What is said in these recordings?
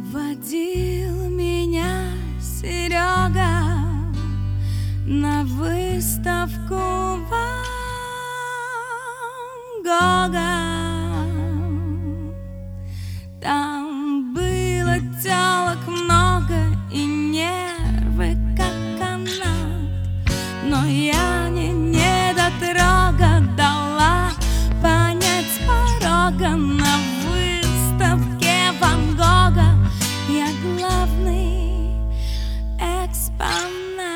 Водил меня Серега на выставку Ван Гога. Там было тёлок много и нервы как канат, но я не недотрога дала понять с порога. На выставке Ван Гога я главный экспонат.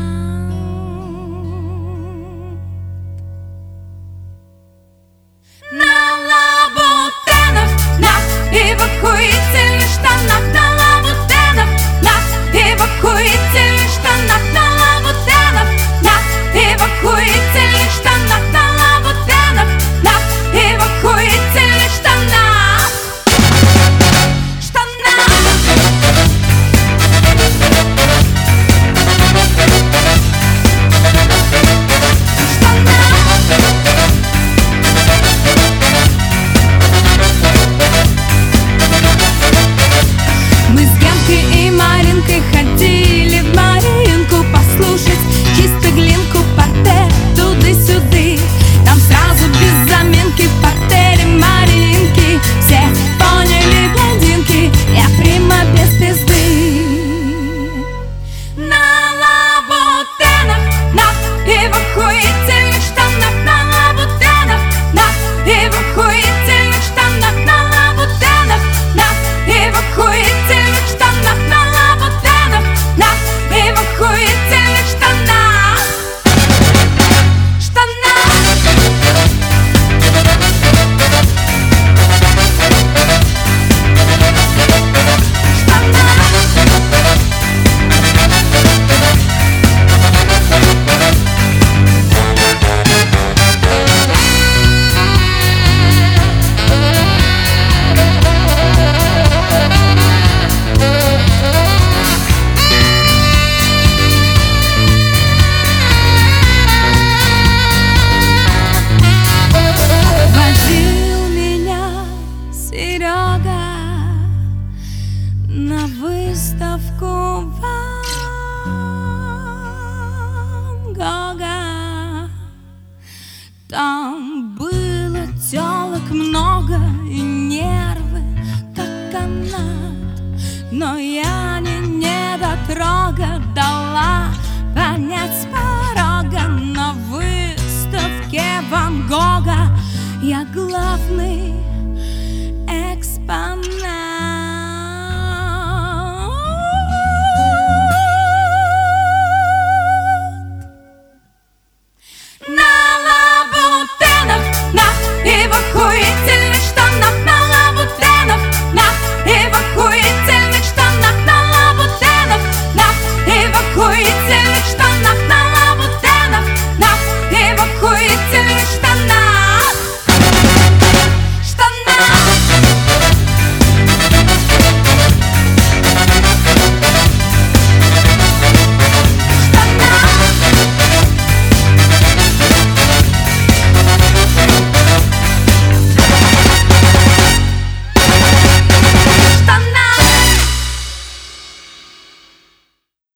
На лабутенах, на эвакуительных штанах, на лабутенах, на эвакуительных штанах, на лабутенах, на эвакуительных штанах, на лабутенах, на эвакуительных штанах. Мы с Генкой и Маринкой ходили в Маринку послушать чисто глинку, партер туды-сюды. Там сразу без заминки в партере Маринки все поняли блондинки, я прима без пизды. На лабутенах, на эвакуительных штанах, на лабутенах, на эвакуительных штанах, на лабутенах, на эвакуительных штанах, на лабутенах, на эвакуительных штанах. Водил меня Серега на выставку Ван Гога. Там было тёлок много и нервы как канат, но я не недотрога дала понять с порога. На выставке Ван Гога я главный